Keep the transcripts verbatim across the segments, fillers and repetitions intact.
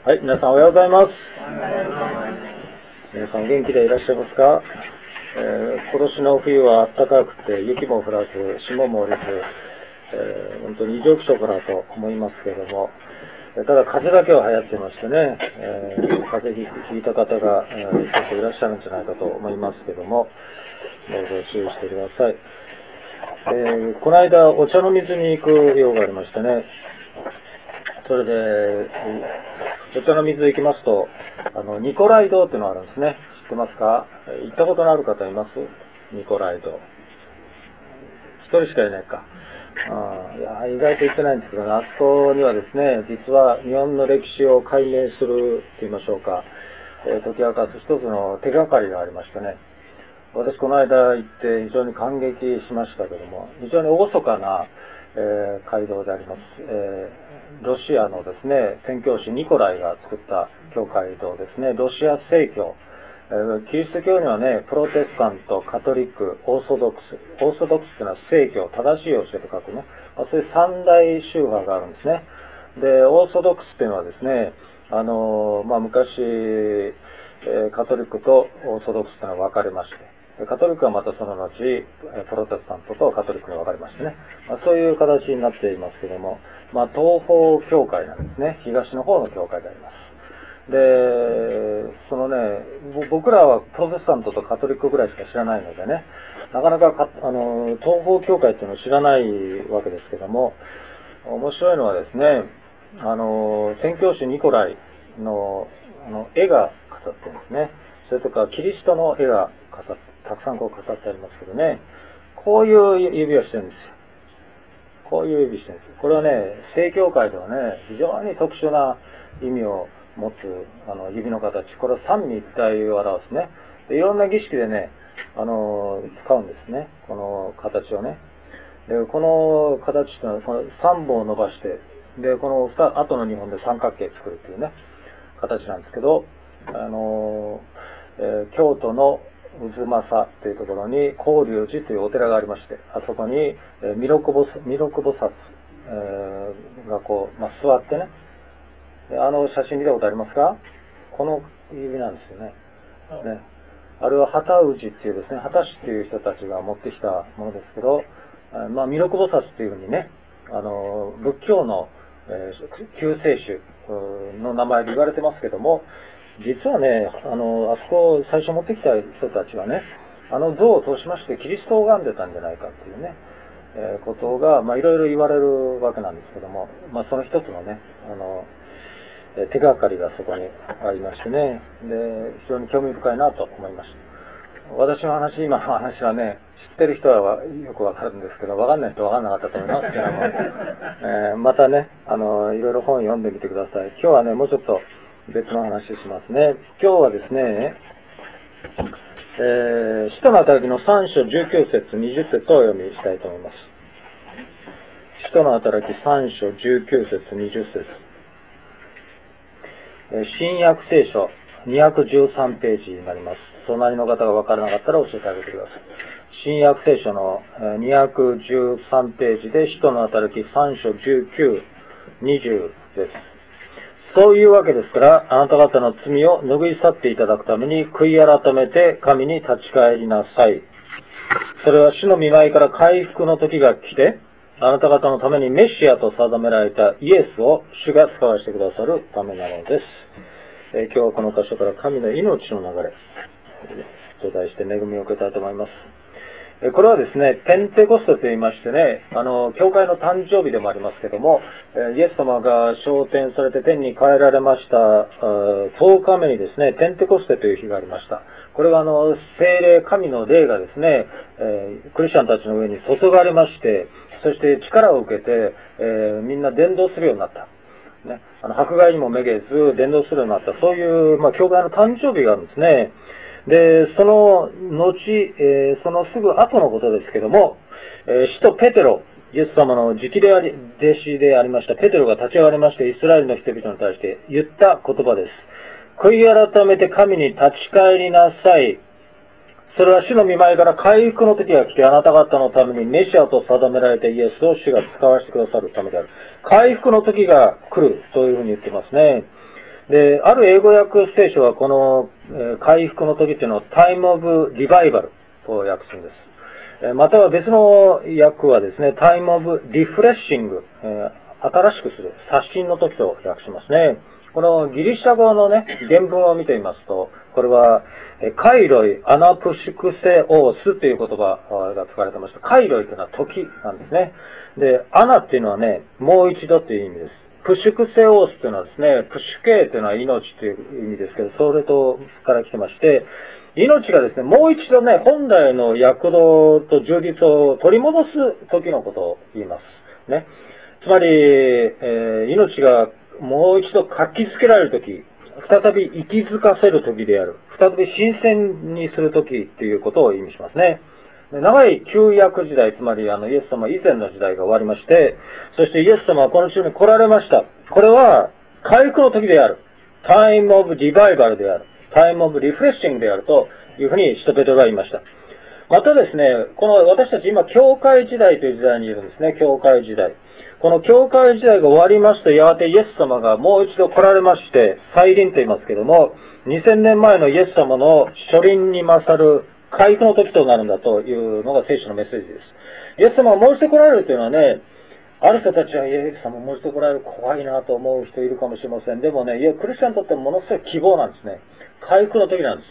はい、皆さんおはようございます。皆さん元気でいらっしゃいますか？えー、今年の冬は暖かくて雪も降らず霜も降りず、えー、本当に異常気象かなと思いますけれども、ただ風邪だけは流行ってましてね、えー、風邪ひいた方が、えー、結構いらっしゃるんじゃないかと思いますけども、どうぞ注意してください。えー、この間お茶の水に行く用がありましてね、それでお茶の水行きますと、あのニコライ堂っていうのがあるんですね。知ってますか？行ったことのある方います？ニコライ堂。一人しかいないか。あいや意外と行ってないんですけど、ね、あそこにはですね、実は日本の歴史を解明すると言いましょうか、えー、解き明かす一つの手がかりがありましたね。私この間行って非常に感激しましたけども、非常に厳かな、えー、街道であります、えー、ロシアのですね宣教師ニコライが作った教会堂ですね。ロシア正教、えー、キリスト教にはね、プロテスタント、カトリック、オーソドックス、オーソドックスというのは正教、正しい教えと書くね、まあ、そういう三大宗派があるんですね。でオーソドックスというのはですね、あのーまあ、昔、えー、カトリックとオーソドックスというのは分かれまして、カトリックはまたその後、プロテスタントとカトリックに分かれましてね、まあ、そういう形になっていますけども、まあ、東方教会なんですね。東の方の教会であります。で、そのね、僕らはプロテスタントとカトリックぐらいしか知らないのでね、なかなか、かあの東方教会っていうのを知らないわけですけども、面白いのはですね、あの宣教師ニコライの、あの絵が飾ってるんですね。それとかキリストの絵が飾ってたくさんこう飾ってありますけどね、こういう指をしてるんですよ。こういう指してるんですよ。これはね、正教会ではね、非常に特殊な意味を持つあの指の形。これは三位一体を表すね。でいろんな儀式でね、あの使うんですね。この形をね。でこの形というのはこの三本を伸ばして、でこの後の二本で三角形作るというね形なんですけど、あの、えー、京都の渦政というところに広隆寺というお寺がありまして、あそこに、えー、弥勒菩薩、弥勒菩薩、えー、がこう、まあ、座ってね、あの写真見たことありますか？この指なんですよね。ね、あれは旗氏っていうですね、旗師っていう人たちが持ってきたものですけど、まあ、弥勒菩薩っていうふうにね、あの仏教の、えー、救世主の名前で言われてますけども、実はね、あのあそこを最初持ってきた人たちはね、あの像を通しましてキリストを拝んでたんじゃないかっていうね、えー、ことがまあいろいろ言われるわけなんですけども、まあ、その一つのね、あの手がかりがそこにありましてね、で非常に興味深いなと思いました。私の話、今の話はね、知ってる人はよくわかるんですけど、わかんない人はわかんなかったと思いますけども、えー、またね、あのいろいろ本読んでみてください。今日はね、もうちょっと別の話しますね。今日はですね、えー、使徒の働きのさん章じゅうきゅう節、にじゅう節をお読みしたいと思います。使徒の働きさん章じゅうきゅう節、にじゅう節。新約聖書にひゃくじゅうさんページになります。隣の方が分からなかったら教えてあげてください。新約聖書のにひゃくじゅうさんページで使徒の働きさん章じゅうきゅう、にじゅうです。そういうわけですから、あなた方の罪を拭い去っていただくために悔い改めて神に立ち返りなさい。それは主の御前から回復の時が来て、あなた方のためにメシアと定められたイエスを主が使わせてくださるためなのです。えー、今日はこの箇所から神の命の流れと題して恵みを受けたいと思います。えー、これはですね、ペンテコステと言いましてね、あの教会の誕生日でもありますけども、えー、イエス様が昇天されて天に帰られましたとおかめにですね、ペンテコステという日がありました。これはあの聖霊、神の霊がですね、えー、クリスチャンたちの上に注がれまして、そして力を受けて、えー、みんな伝道するようになった。ね、あの迫害にもめげず伝道するようになった。そういう、まあ、教会の誕生日があるんですね。で、その後、えー、そのすぐ後のことですけども、えー、使徒ペテロ、イエス様の直であり弟子でありましたペテロが立ち上がりまして、イスラエルの人々に対して言った言葉です。悔い改めて神に立ち返りなさい。それは主の御前から回復の時が来て、あなた方のためにメシアと定められたイエスを主が使わせてくださるためである。回復の時が来るというふうに言ってますね。 で、ある英語訳聖書はこの、えー、回復の時っていうのをタイムオブリバイバルと訳すんです。えー、または別の訳はですね、タイムオブリフレッシング、えー、新しくする、刷新の時と訳しますね。このギリシャ語のね、原文を見てみますと、これは、カイロイ、アナプシクセオースという言葉が使われてました。カイロイというのは時なんですね。で、アナっていうのはね、もう一度という意味です。プシュクセオースというのはですね、プシュケイというのは命という意味ですけど、それとから来てまして、命がですね、もう一度ね、本来の躍動と充実を取り戻す時のことを言います。ね。つまり、えー、命がもう一度活気づけられる時、再び息づかせる時である。再び新鮮にする時っていうことを意味しますね。長い旧約時代、つまりあのイエス様以前の時代が終わりまして、そしてイエス様はこの地に来られました。これは回復の時である。タイムオブリバイバルである。タイムオブリフレッシングであるというふうに使徒ペテロは言いました。またですね、この私たち今教会時代という時代にいるんですね。教会時代。この教会時代が終わりますと、やがてイエス様がもう一度来られまして、再臨と言いますけども、にせんねんまえのイエス様の初臨に勝る回復の時となるんだというのが聖書のメッセージです。イエス様がもう一度来られるというのはね、ある人たちはイエス様もう一度来られる怖いなと思う人いるかもしれません。でもね、いや、クリスチャンにとってもものすごい希望なんですね。回復の時なんです。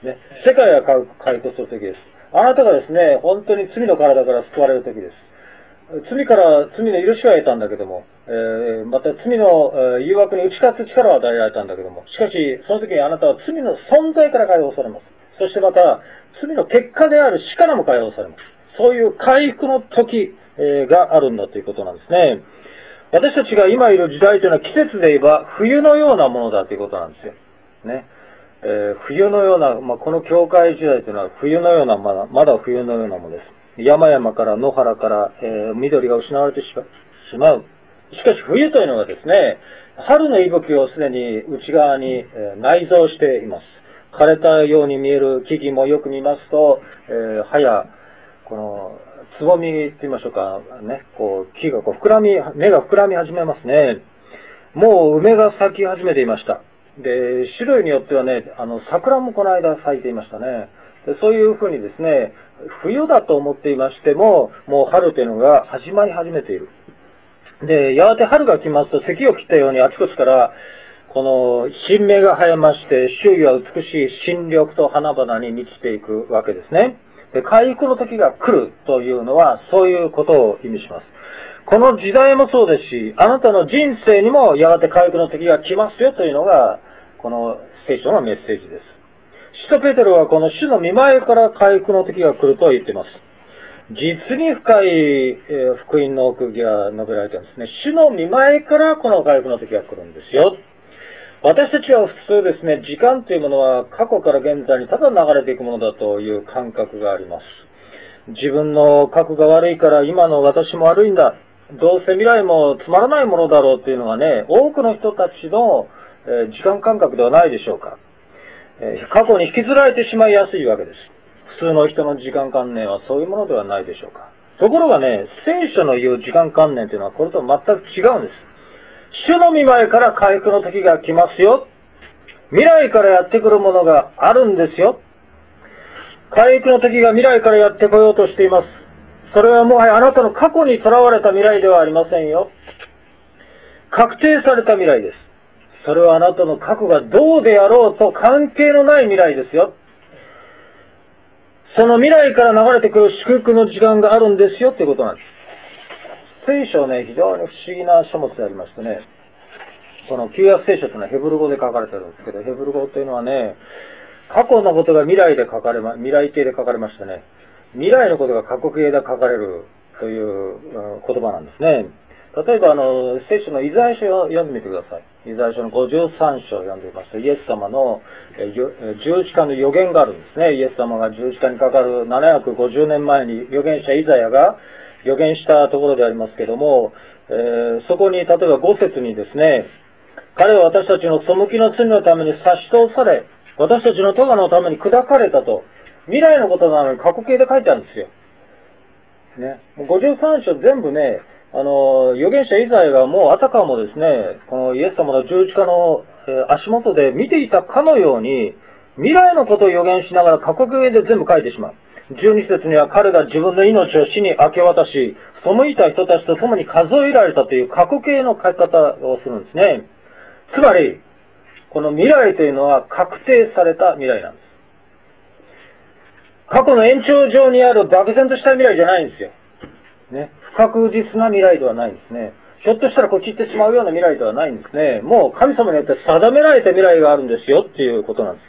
ね、世界が回復する時です。あなたがですね、本当に罪の体から救われる時です。罪から、罪の許しは得たんだけども、えー、また罪の、えー、誘惑に打ち勝つ力を与えられたんだけども、しかし、その時にあなたは罪の存在から解放されます。そしてまた、罪の結果である死からも解放されます。そういう回復の時、えー、があるんだということなんですね。私たちが今いる時代というのは季節で言えば冬のようなものだということなんですよ。ね。えー、冬のような、まあ、この教会時代というのは冬のような、まだ、まだ冬のようなものです。山々から野原から、えー、緑が失われてしまう。しかし冬というのはですね、春の息吹をすでに内側に、えー、内蔵しています。枯れたように見える木々もよく見ますと、えー、葉や、この、つぼみって言いましょうか、ね、こう、木がこう膨らみ、根が膨らみ始めますね。もう梅が咲き始めていました。で、種類によってはね、あの、桜もこの間咲いていましたね。でそういうふうにですね、冬だと思っていましても、もう春というのが始まり始めている。で、やがて春が来ますと、咳を切ったようにあちこちから、この新芽が生えまして、周囲は美しい新緑と花々に満ちていくわけですね。で、回復の時が来るというのは、そういうことを意味します。この時代もそうですし、あなたの人生にもやがて回復の時が来ますよというのが、この聖書のメッセージです。使徒ペテロはこの主の御前から回復の時が来ると言っています。実に深い、えー、福音の奥義が述べられているんですね。主の御前からこの回復の時が来るんですよ。私たちは普通ですね、時間というものは過去から現在にただ流れていくものだという感覚があります。自分の過去が悪いから今の私も悪いんだ。どうせ未来もつまらないものだろうというのがね、多くの人たちの、えー、時間感覚ではないでしょうか。過去に引きずられてしまいやすいわけです。普通の人の時間観念はそういうものではないでしょうか。ところがね、聖書の言う時間観念というのはこれと全く違うんです。主の御前から回復の時が来ますよ。未来からやってくるものがあるんですよ。回復の時が未来からやってこようとしています。それはもはやあなたの過去にとらわれた未来ではありませんよ。確定された未来です。それはあなたの過去がどうであろうと関係のない未来ですよ。その未来から流れてくる祝福の時間があるんですよということなんです。聖書はね、非常に不思議な書物でありましてね、この旧約聖書というのはヘブル語で書かれてるんですけど、ヘブル語というのはね、過去のことが未来で書かれま、未来形で書かれましてね、未来のことが過去形で書かれるという言葉なんですね。例えばあの、聖書のイザヤ書を読んでみてください。イザヤ書のごじゅうさん章を読んでみますと、イエス様の十字架の予言があるんですね。イエス様が十字架にかかるななひゃくごじゅうねんまえに預言者イザヤが予言したところでありますけども、えー、そこに例えばご節にですね、彼は私たちの背きの罪のために差し通され、私たちの咎のために砕かれたと、未来のことなのに過去形で書いてあるんですよ。ね。ごじゅうさん章全部ね、あの、預言者イザヤがもうあたかもですね、このイエス様の十字架の足元で見ていたかのように、未来のことを予言しながら過去形で全部書いてしまう。じゅうに節には彼が自分の命を死に明け渡し、背いた人たちと共に数えられたという過去形の書き方をするんですね。つまり、この未来というのは確定された未来なんです。過去の延長上にある漠然とした未来じゃないんですよ。ね。不確実な未来ではないんですね。ひょっとしたらこっち行ってしまうような未来ではないんですね。もう神様によって定められた未来があるんですよっていうことなんです。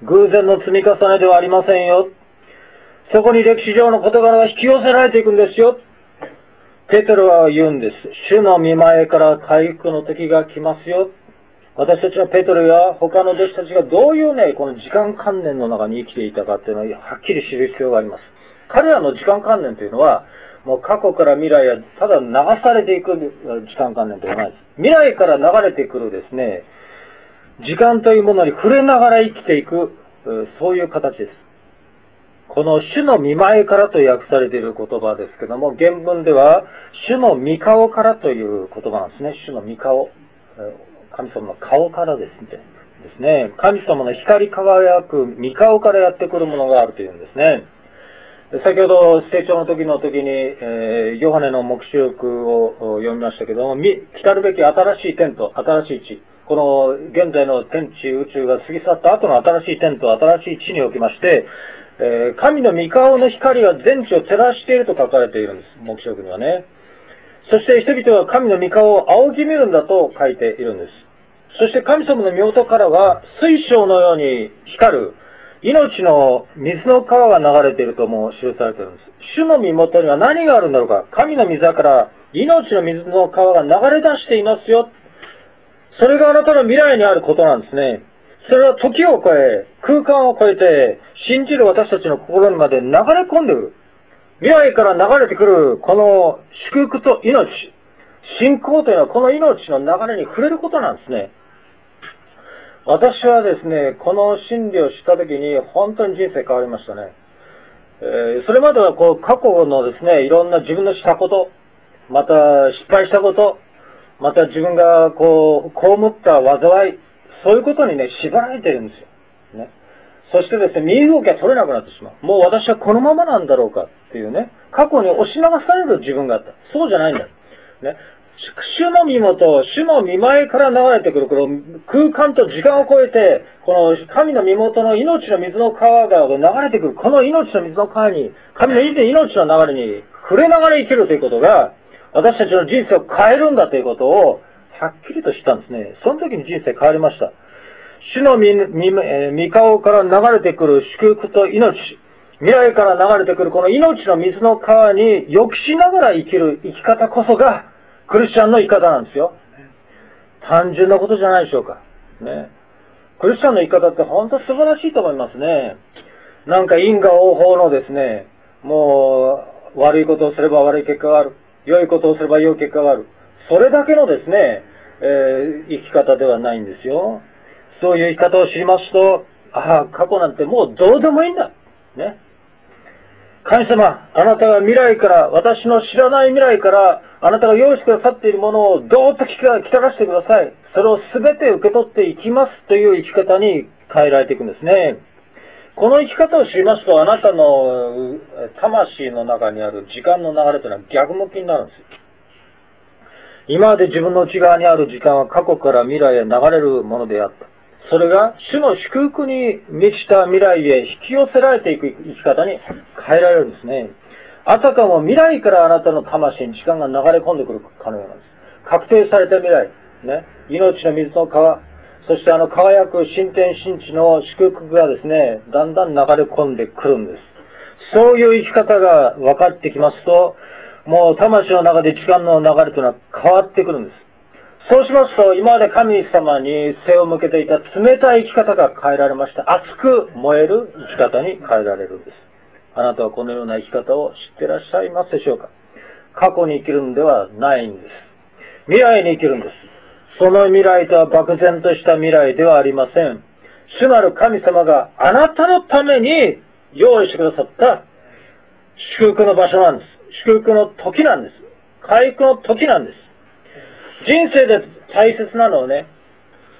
偶然の積み重ねではありませんよ。そこに歴史上の事柄が引き寄せられていくんですよ。ペテロは言うんです。主の見前から回復の時が来ますよ。私たちのペテロや他の弟子たちがどういうね、この時間観念の中に生きていたかっていうのははっきり知る必要があります。彼らの時間観念というのは、もう過去から未来へただ流されていく時間観念ではないです。未来から流れてくるですね、時間というものに触れながら生きていく、そういう形です。この主の見前からと訳されている言葉ですけども、原文では主の御顔からという言葉なんですね。主の御顔。神様の顔からですね。ですね。神様の光り輝く御顔からやってくるものがあるというんですね。先ほど成長の時の時に、えー、ヨハネの黙示録を読みましたけども、来たるべき新しい天と新しい地。この現在の天地宇宙が過ぎ去った後の新しい天と新しい地におきまして、えー、神の御顔の光が全地を照らしていると書かれているんです。黙示録にはね。そして人々は神の御顔を仰ぎ見るんだと書いているんです。そして神様の御元からは水晶のように光る命の水の川が流れているとも記されているんです。主の身元には何があるんだろうか。神の御座から命の水の川が流れ出していますよ。それがあなたの未来にあることなんですね。それは時を超え、空間を超えて、信じる私たちの心にまで流れ込んでくる。未来から流れてくる、この祝福と命。信仰というのはこの命の流れに触れることなんですね。私はですね、この真理を知ったときに本当に人生変わりましたね。えー、それまではこう過去のですね、いろんな自分のしたこと、また失敗したこと、また自分がこう、被った災い、そういうことにね、縛られてるんですよ。ね。そしてですね、身動きが取れなくなってしまう。もう私はこのままなんだろうかっていうね、過去に押し流される自分があった。そうじゃないんだ。ね。主の身元、主の見前から流れてくる、この空間と時間を超えて、この神の身元の命の水の川が流れてくる、この命の水の川に、神の命の流れに触れながら生きるということが、私たちの人生を変えるんだということを、はっきりと知ったんですね。その時に人生変わりました。主の御、御顔から流れてくる祝福と命、未来から流れてくるこの命の水の川に予期しながら生きる生き方こそが、クリスチャンの生き方なんですよ。単純なことじゃないでしょうか。ね。クリスチャンの生き方って本当素晴らしいと思いますね。なんか因果応報のですね、もう悪いことをすれば悪い結果がある。良いことをすれば良い結果がある。それだけのですね、えー、生き方ではないんですよ。そういう生き方を知りますと、ああ、過去なんてもうどうでもいいんだ。ね。神様、あなたが未来から、私の知らない未来から、あなたが用意してくださっているものをどーっと来たらしてください。それを全て受け取っていきますという生き方に変えられていくんですね。この生き方を知りますと、あなたの魂の中にある時間の流れというのは逆向きになるんですよ。今まで自分の内側にある時間は過去から未来へ流れるものであった。それが主の祝福に満ちた未来へ引き寄せられていく生き方に変えられるんですね。あたかも未来からあなたの魂に時間が流れ込んでくるかのようなんです。確定された未来、ね、命の水の川、そしてあの輝く新天新地の祝福がですね、だんだん流れ込んでくるんです。そういう生き方が分かってきますと、もう魂の中で時間の流れというのは変わってくるんです。そうしますと、今まで神様に背を向けていた冷たい生き方が変えられました。熱く燃える生き方に変えられるんです。あなたはこのような生き方を知っていらっしゃいますでしょうか。過去に生きるんではないんです。未来に生きるんです。その未来とは漠然とした未来ではありません。主なる神様があなたのために用意してくださった祝福の場所なんです。祝福の時なんです。回復の時なんです。人生で大切なのはね、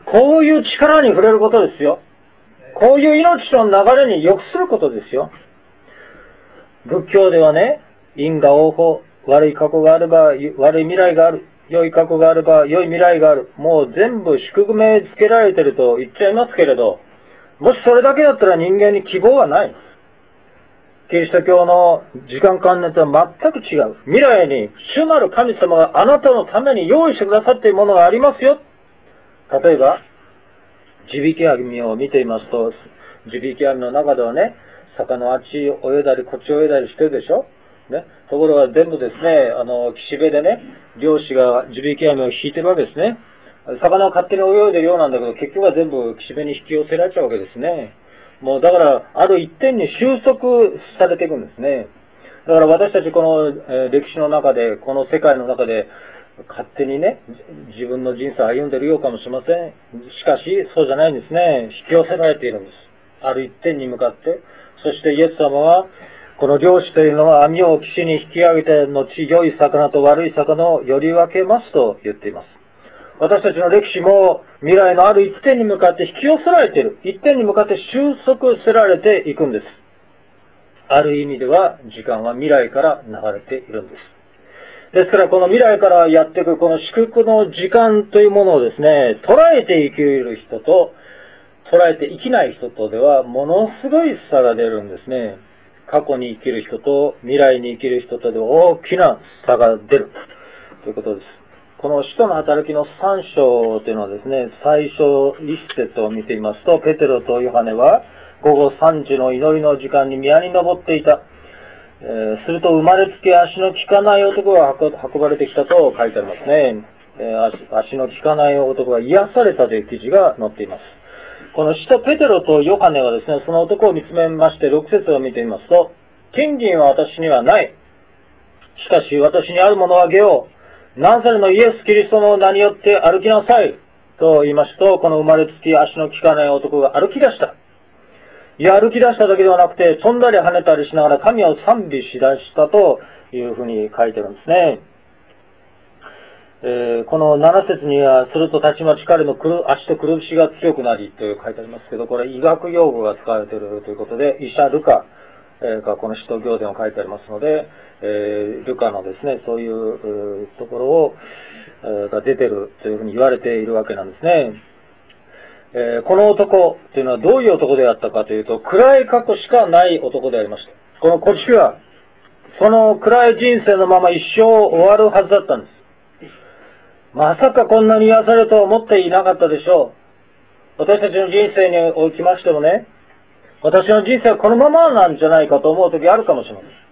こういう力に触れることですよ。こういう命の流れに良くすることですよ。仏教ではね、因果応報、悪い過去があれば悪い未来がある、良い過去があれば良い未来がある、もう全部宿命つけられてると言っちゃいますけれど、もしそれだけだったら人間に希望はない。キリスト教の時間観念とは全く違う。未来に主なる神様があなたのために用意してくださっているものがありますよ。例えば、地引き網を見ていますと、地引き網の中ではね、魚あっち泳いだりこっち泳いだりしてるでしょ、ね、ところが全部ですね、あの岸辺でね、漁師が地引き網を引いてるわけですね。魚は勝手に泳いでるようなんだけど、結局は全部岸辺に引き寄せられちゃうわけですね。もうだからある一点に収束されていくんですね。だから私たちこの、えー、歴史の中で、この世界の中で勝手にね、自分の人生を歩んでいるようかもしれません。しかしそうじゃないんですね。引き寄せられているんです。ある一点に向かって。そしてイエス様はこの漁師というのは網を岸に引き上げて後、良い魚と悪い魚をより分けますと言っています。私たちの歴史も未来のある一点に向かって引き寄せられている。一点に向かって収束せられていくんです。ある意味では時間は未来から流れているんです。ですからこの未来からやってくるこの祝福の時間というものをですね、捉えて生きる人と捉えて生きない人とではものすごい差が出るんですね。過去に生きる人と未来に生きる人とで大きな差が出るということです。この使徒の働きのさん章というのはですね、最初一節を見ていますと、ペテロとヨハネは午後さんじの祈りの時間に宮に登っていた。えー、すると生まれつき足の利かない男が運ばれてきたと書いてありますね。えー、足, 足の利かない男が癒されたという記事が載っています。この使徒ペテロとヨハネはですね、その男を見つめましてろく節を見てみますと、金銀は私にはない。しかし私にあるものをあげよう。ナザレのイエス・キリストの名によって歩きなさい。と言いますと、この生まれつき足の利かない男が歩き出した。いや、歩き出しただけではなくて、飛んだり跳ねたりしながら神を賛美しだしたというふうに書いてるんですね。えー、このなな節には、するとたちまち彼の足とくるぶしが強くなりという書いてありますけど、これ医学用語が使われているということで、医者ルカがこの使徒行伝を書いてありますので、えー、ルカのですね、そういうところを、えー、が出てるというふうに言われているわけなんですね。えー、この男というのはどういう男であったかというと、暗い過去しかない男でありました。このこっちは、その暗い人生のまま一生終わるはずだったんです。まさかこんなに癒されるとは思っていなかったでしょう。私たちの人生におきましてもね、私の人生はこのままなんじゃないかと思う時あるかもしれません。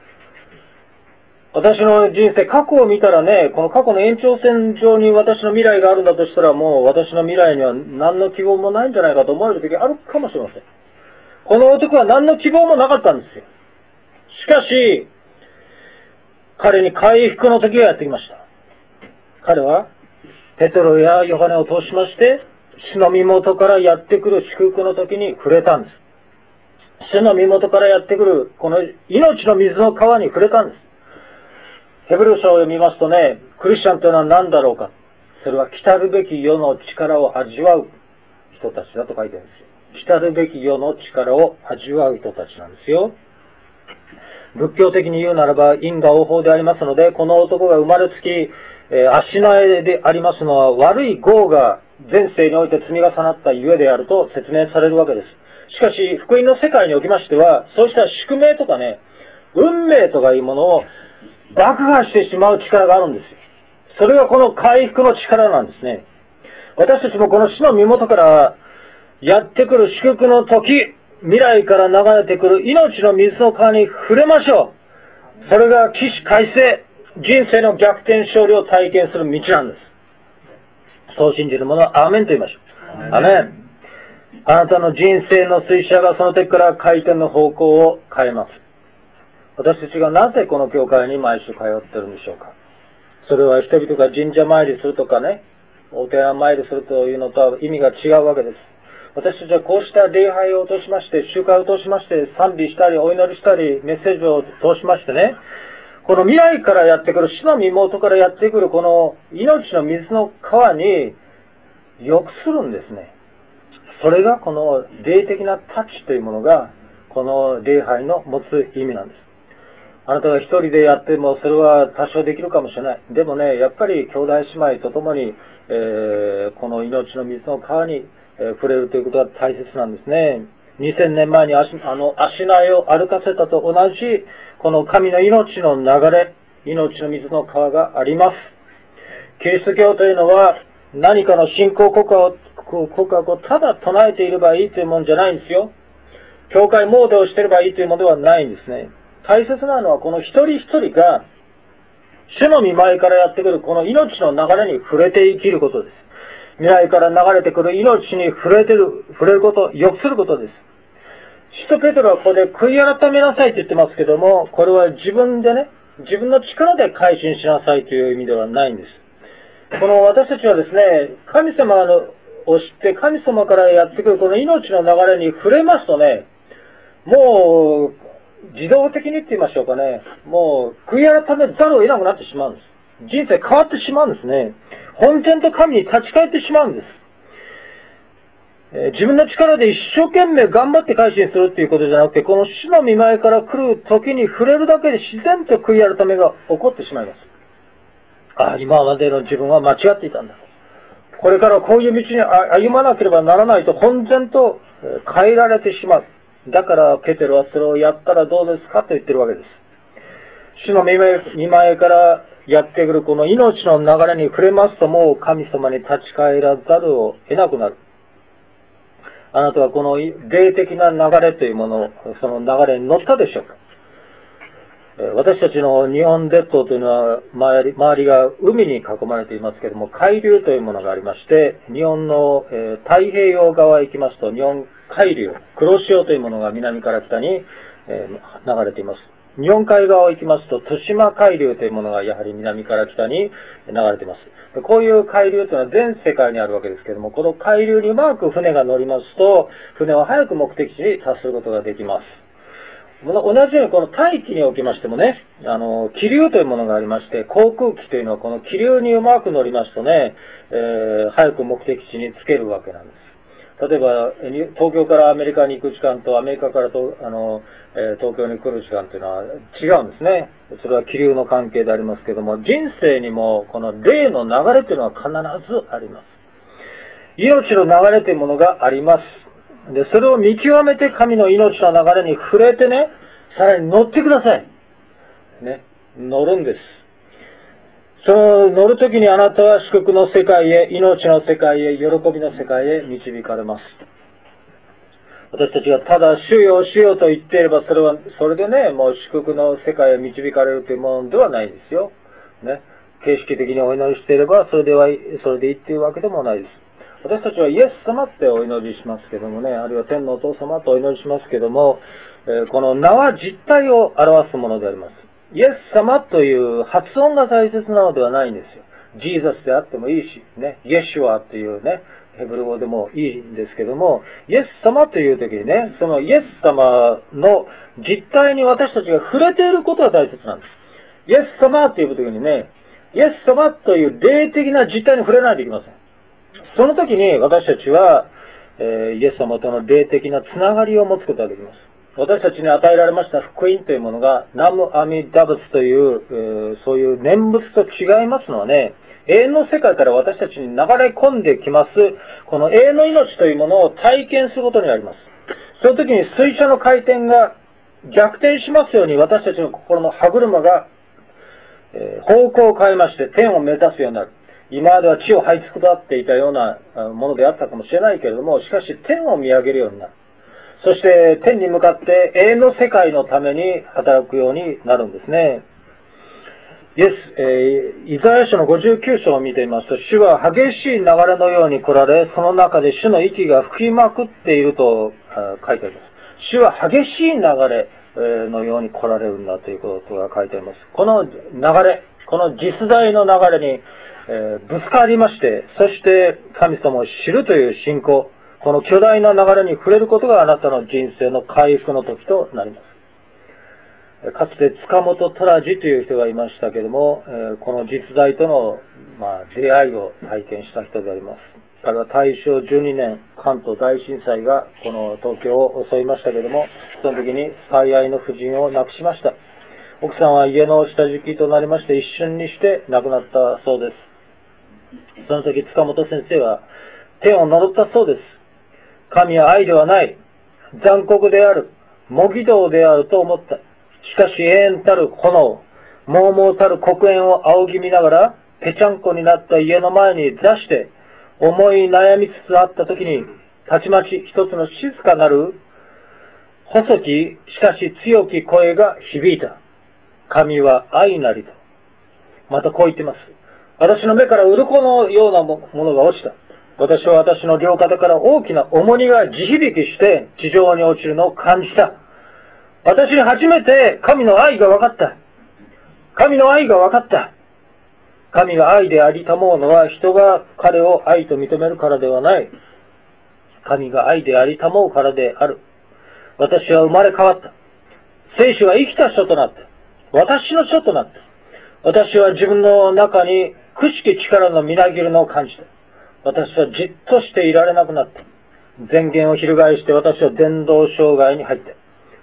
私の人生、過去を見たらね、この過去の延長線上に私の未来があるんだとしたら、もう私の未来には何の希望もないんじゃないかと思える時あるかもしれません。この男は何の希望もなかったんですよ。しかし、彼に回復の時がやってきました。彼は、ペトロやヨハネを通しまして、主の身元からやってくる祝福の時に触れたんです。主の身元からやってくる、この命の水の川に触れたんです。ヘブル書を読みますとね、クリスチャンというのは何だろうか。それは来たるべき世の力を味わう人たちだと書いてあるんですよ。来たるべき世の力を味わう人たちなんですよ。仏教的に言うならば因果応報でありますので、この男が生まれつき、えー、足苗でありますのは悪い業が前世において積み重なったゆえであると説明されるわけです。しかし、福音の世界におきましては、そうした宿命とかね、運命とかいうものを爆破してしまう力があるんですよ。それがこの回復の力なんですね。私たちもこの死の身元からやってくる祝福の時、未来から流れてくる命の水の川に触れましょう。それが起死回生、人生の逆転勝利を体験する道なんです。そう信じる者はアーメンと言いましょう。アーメン。あなたの人生の水車がその時から回転の方向を変えます。私たちがなぜこの教会に毎週通ってるんでしょうか。それは人々が神社参りするとかね、お寺参りするというのとは意味が違うわけです。私たちはこうした礼拝を通しまして、集会を通しまして、賛美したり、お祈りしたり、メッセージを通しましてね、この未来からやってくる、死の身元からやってくるこの命の水の川に良くするんですね。それがこの霊的なタッチというものが、この礼拝の持つ意味なんです。あなたが一人でやってもそれは多少できるかもしれない。でもね、やっぱり兄弟姉妹とともに、えー、この命の水の川に、えー、触れるということが大切なんですね。にせんねんまえに足、あの、足苗を歩かせたと同じ、この神の命の流れ、命の水の川があります。キリスト教というのは、何かの信仰告白を、告白をただ唱えていればいいというもんじゃないんですよ。教会詣でをしていればいいというものではないんですね。大切なのはこの一人一人が主の御前からやってくるこの命の流れに触れて生きることです。未来から流れてくる命に触れてる、触れること、良くすることです。使徒ペテロはここで悔い改めなさいと言ってますけども、これは自分でね、自分の力で改心しなさいという意味ではないんです。この私たちはですね、神様のを知って神様からやってくるこの命の流れに触れますとね、もう自動的にって言いましょうかね、もう悔い改めざるを得なくなってしまうんです。人生変わってしまうんですね。本然と神に立ち返ってしまうんです。えー、自分の力で一生懸命頑張って改心するっていうことじゃなくて、この主の御前から来る時に触れるだけで自然と悔い改めが起こってしまいます。ああ、今までの自分は間違っていたんだ。これからこういう道に歩まなければならないと本然と変えられてしまう。だからペテロはそれをやったらどうですかと言ってるわけです。主の御前からやってくるこの命の流れに触れますと、もう神様に立ち返らざるを得なくなる。あなたはこの霊的な流れというもの、その流れに乗ったでしょうか。私たちの日本列島というのは周り、周りが海に囲まれていますけれども、海流というものがありまして、日本の、えー、太平洋側へ行きますと、日本海流、黒潮というものが南から北に、えー、流れています。日本海側を行きますと、対馬海流というものがやはり南から北に流れています。こういう海流というのは全世界にあるわけですけれども、この海流にうまく船が乗りますと、船は早く目的地に達することができます。同じようにこの大気におきましてもね、あの、気流というものがありまして、航空機というのはこの気流にうまく乗りますとね、えー、早く目的地につけるわけなんです。例えば、東京からアメリカに行く時間とアメリカからとあの、えー、東京に来る時間というのは違うんですね。それは気流の関係でありますけれども、人生にもこの霊の流れというのは必ずあります。命の流れというものがあります。で、それを見極めて神の命の流れに触れてね、さらに乗ってください。ね、乗るんです。その乗るときにあなたは祝福の世界へ、命の世界へ、喜びの世界へ導かれます。私たちがただ主よ主よと言っていれば、それは、それでね、もう祝福の世界へ導かれるというものではないですよ。ね。形式的にお祈りしていれば、それでは、それでいいっていうわけでもないです。私たちはイエス様ってお祈りしますけどもね、あるいは天のお父様とお祈りしますけども、えー、この名は実体を表すものであります。イエス様という発音が大切なのではないんですよ。ジーザスであってもいいし、ね、イエシュアっていうね、ヘブル語でもいいんですけども、イエス様という時にね、そのイエス様の実体に私たちが触れていることが大切なんです。イエス様という時にね、イエス様という霊的な実体に触れないといけません。その時に私たちは、えー、イエス様との霊的なつながりを持つことができます。私たちに与えられました福音というものが、ナムアミダ仏という、えー、そういう念仏と違いますのはね、永遠の世界から私たちに流れ込んできます、この永遠の命というものを体験することになります。その時に水車の回転が逆転しますように、私たちの心の歯車が、えー、方向を変えまして天を目指すようになる。今までは地を這いつくばっていたようなものであったかもしれないけれども、しかし天を見上げるようになる。そして天に向かって永遠の世界のために働くようになるんですね。イエス、えー、イザヤ書のごじゅうきゅう章を見てみますと、主は激しい流れのように来られ、その中で主の息が吹きまくっていると書いてあります。主は激しい流れのように来られるんだということが書いてあります。この流れ、この実在の流れに、えー、ぶつかりまして、そして神様を知るという信仰、この巨大な流れに触れることがあなたの人生の回復の時となります。かつて塚本虎次という人がいましたけれども、この実在との、まあ、出会いを体験した人であります。 から大正じゅうにねん、関東大震災がこの東京を襲いましたけれども、その時に最愛の夫人を亡くしました。奥さんは家の下敷きとなりまして、一瞬にして亡くなったそうです。その時、塚本先生は天を呪ったそうです。神は愛ではない。残酷である。模擬道であると思った。しかし永遠たる炎、猛々たる黒煙を仰ぎ見ながら、ぺちゃんこになった家の前に出して、思い悩みつつあった時に、たちまち一つの静かなる、細き、しかし強き声が響いた。神は愛なりと。またこう言ってます。私の目から鱗のようなものが落ちた。私は私の両肩から大きな重荷が地響きして地上に落ちるのを感じた。私に初めて神の愛が分かった。神の愛が分かった。神が愛でありたもうのは人が彼を愛と認めるからではない。神が愛でありたもうからである。私は生まれ変わった。聖書は生きた人となった。私の人となった。私は自分の中にくしき力のみなぎるのを感じた。私はじっとしていられなくなった。前言を翻して私は伝道障害に入った。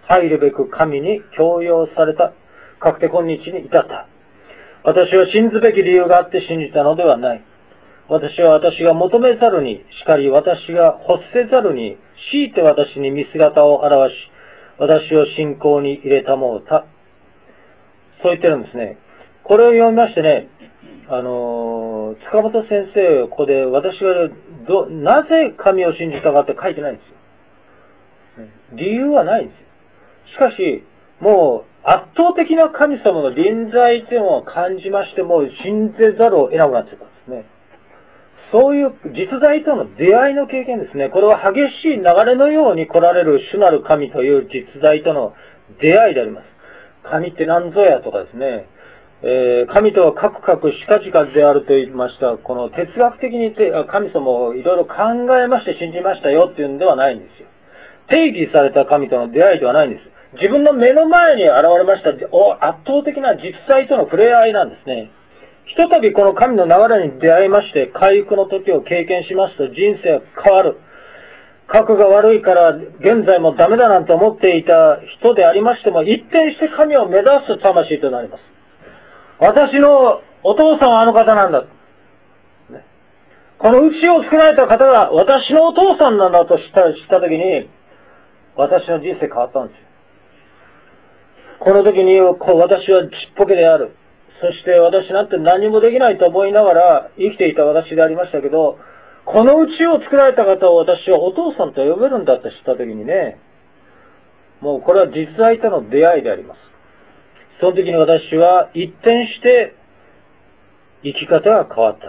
入るべく神に強要された。かくて今日に至った。私は信ずべき理由があって信じたのではない。私は私が求めざるに、しかり私が欲せざるに、強いて私に見姿を現し、私を信仰に入れたもうた。そう言ってるんですね。これを読みましてね、あのー、塚本先生、ここで私がど、なぜ神を信じたかって書いてないんですよ。理由はないんですよ。しかし、もう圧倒的な神様の臨在というのを感じまして、もう信ぜざるを得なくなっちゃったんですね。そういう実在との出会いの経験ですね。これは激しい流れのように来られる主なる神という実在との出会いであります。神って何ぞやとかですね、えー、神とはカクカクしかじかであると言いました。この哲学的に神様をいろいろ考えまして信じましたよっていうんではないんですよ。定義された神との出会いではないんです。自分の目の前に現れました圧倒的な実際との触れ合いなんですね。ひとたびこの神の流れに出会いまして回復の時を経験しますと人生は変わる。格が悪いから現在もダメだなんて思っていた人でありましても一転して神を目指す魂となります。私のお父さんはあの方なんだ。ね、この宇宙を作られた方が私のお父さんなんだと知った、知った時に私の人生変わったんですよ。この時にこう私はちっぽけである。そして私なんて何もできないと思いながら生きていた私でありましたけど、この宇宙を作られた方を私はお父さんと呼べるんだと知った時にね、もうこれは実在との出会いであります。その時に私は一転して生き方が変わった。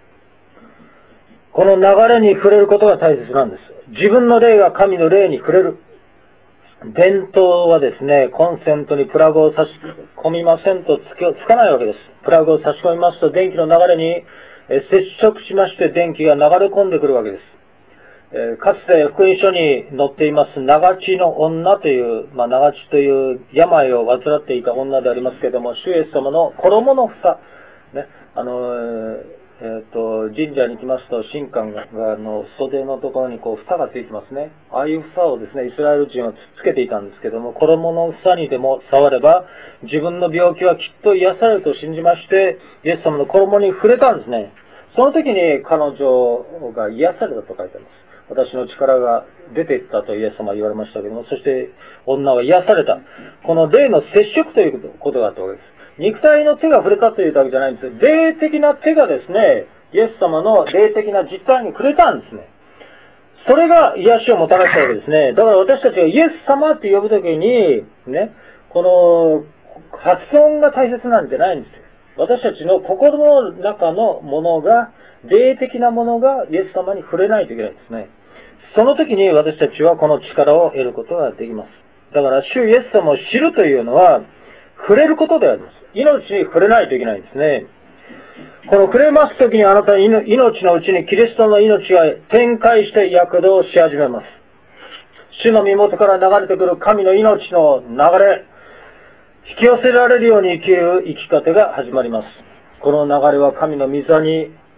この流れに触れることが大切なんです。自分の霊が神の霊に触れる。電灯はですね、コンセントにプラグを差し込みませんとつかないわけです。プラグを差し込みますと電気の流れに接触しまして電気が流れ込んでくるわけです。えー、かつて福音書に載っています長血の女という、まあ、長血という病を患っていた女でありますけれども、主イエス様の衣の房、ね、あのーえー、と神社に来ますと神官がの袖のところにこう房がついてますね。ああいう房をですね、イスラエル人はつっつけていたんですけども、衣の房にでも触れば自分の病気はきっと癒されると信じまして、イエス様の衣に触れたんですね。その時に彼女が癒されたと書いてあります。私の力が出ていったとイエス様は言われましたけども、そして女は癒された。この霊の接触ということがあったわけです。肉体の手が触れたというだけじゃないんです。霊的な手がですね、イエス様の霊的な実体に触れたんですね。それが癒しをもたらしたわけですね。だから私たちがイエス様って呼ぶときに、ね、この発音が大切なんじゃないんですよ。私たちの心の中のものが、霊的なものがイエス様に触れないといけないんですね。その時に私たちはこの力を得ることができます。だから主イエス様を知るというのは、触れることであります。命に触れないといけないんですね。この触れますときにあなたの命のうちにキリストの命が展開して躍動し始めます。主の身元から流れてくる神の命の流れ、引き寄せられるように生きる生き方が始まります。この流れは神の御座に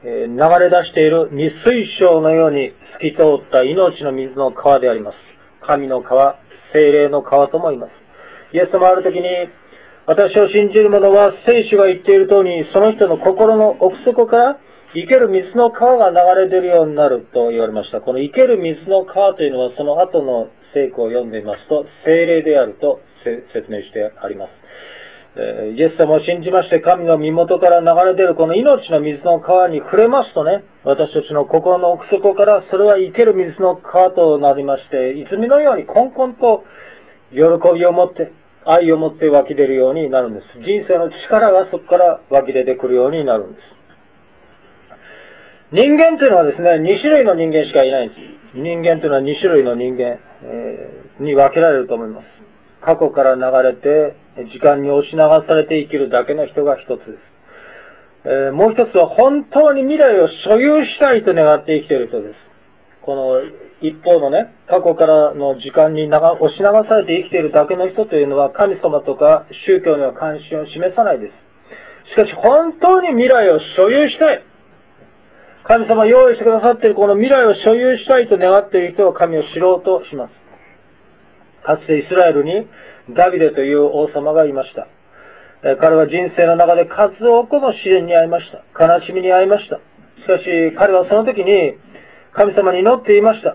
流れ出している二水晶のように透き通った命の水の川であります。神の川、聖霊の川とも言います。イエス様ある時に、私を信じる者は聖書が言っている通りに、その人の心の奥底から生ける水の川が流れ出るようになると言われました。この生ける水の川というのは、その後の聖句を読んでみますと、聖霊であると説明してあります。イエス様を信じまして神の身元から流れ出るこの命の水の川に触れますとね、私たちの心の奥底からそれは生ける水の川となりまして、泉のようにコンコンと喜びを持って、愛を持って湧き出るようになるんです。人生の力がそこから湧き出てくるようになるんです。人間というのはですね、に種類の人間しかいないんです。人間というのはに種類の人間、えー、に分けられると思います。過去から流れて、時間に押し流されて生きるだけの人が一つです。えー、もう一つは本当に未来を所有したいと願って生きている人です。この一方のね、過去からの時間に押し流されて生きているだけの人というのは神様とか宗教には関心を示さないです。しかし本当に未来を所有したい。神様用意してくださっているこの未来を所有したいと願っている人は神を知ろうとします。かつてイスラエルにダビデという王様がいました。彼は人生の中で数多くの試練に遭いました。悲しみに遭いました。しかし彼はその時に神様に祈っていました。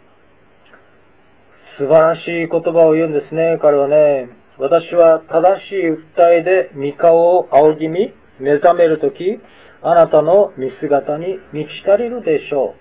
素晴らしい言葉を言うんですね。彼はね、私は正しい訴えで御顔を仰ぎ見、目覚めるとき、あなたの見姿に満ち足りるでしょ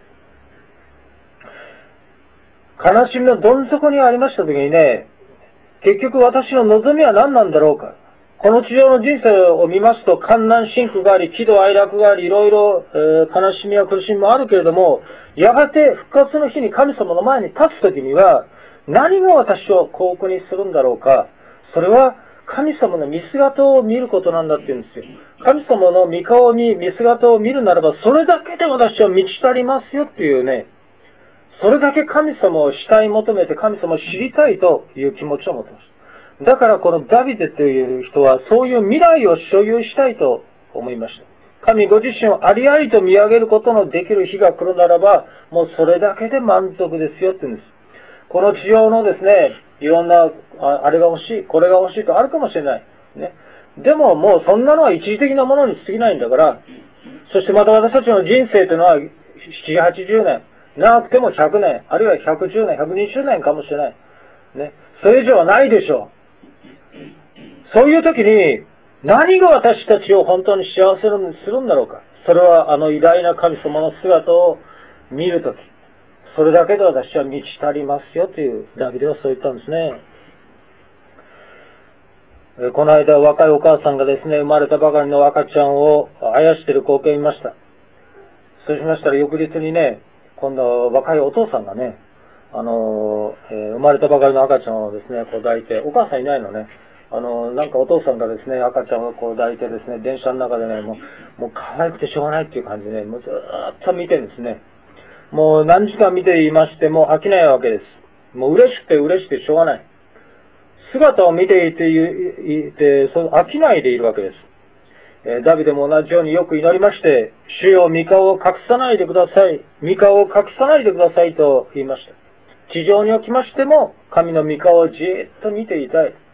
う。悲しみのどん底にありましたときにね、結局私の望みは何なんだろうか。この地上の人生を見ますと、艱難辛苦があり、喜怒哀楽があり、いろいろ、えー、悲しみや苦しみもあるけれども、やがて復活の日に神様の前に立つときには、何が私を幸福にするんだろうか。それは神様の見姿を見ることなんだって言うんですよ。神様の御顔に見姿を見るならば、それだけで私は満ち足りますよっていうね、それだけ神様を慕い求めて神様を知りたいという気持ちを持っています。だからこのダビデという人はそういう未来を所有したいと思いました。神ご自身をありありと見上げることのできる日が来るならば、もうそれだけで満足ですよって言うんです。この地上のですね、いろんな、あ, あれが欲しい、これが欲しいとあるかもしれない。ね。でももうそんなのは一時的なものに過ぎないんだから、そしてまた私たちの人生というのはななじゅう、はちじゅうねん、長くてもひゃくねん、あるいはひゃくじゅうねん、ひゃくにじゅうねんかもしれない。ね。それ以上はないでしょう。そういう時に、何が私たちを本当に幸せにするんだろうか。それはあの偉大な神様の姿を見るとき。それだけで私は満ち足りますよというダビデはそう言ったんですね。この間若いお母さんがですね、生まれたばかりの赤ちゃんをあやしている光景を見ました。そうしましたら翌日にね、今度若いお父さんがね、あの、えー、生まれたばかりの赤ちゃんをですね、こう抱いて、お母さんいないのね。あの、なんかお父さんがですね、赤ちゃんをこう抱いてですね、電車の中でね、もう、もう可愛くてしょうがないっていう感じでね、もうずーっと見てるんですね。もう何時間見ていましても飽きないわけです。もう嬉しくて嬉しくてしょうがない。姿を見ていて、いてそ飽きないでいるわけです。えー、ダビデも同じようによく祈りまして、主よ御顔を隠さないでください。御顔を隠さないでくださいと言いました。地上におきましても、神の御顔をじーっと見ていたい。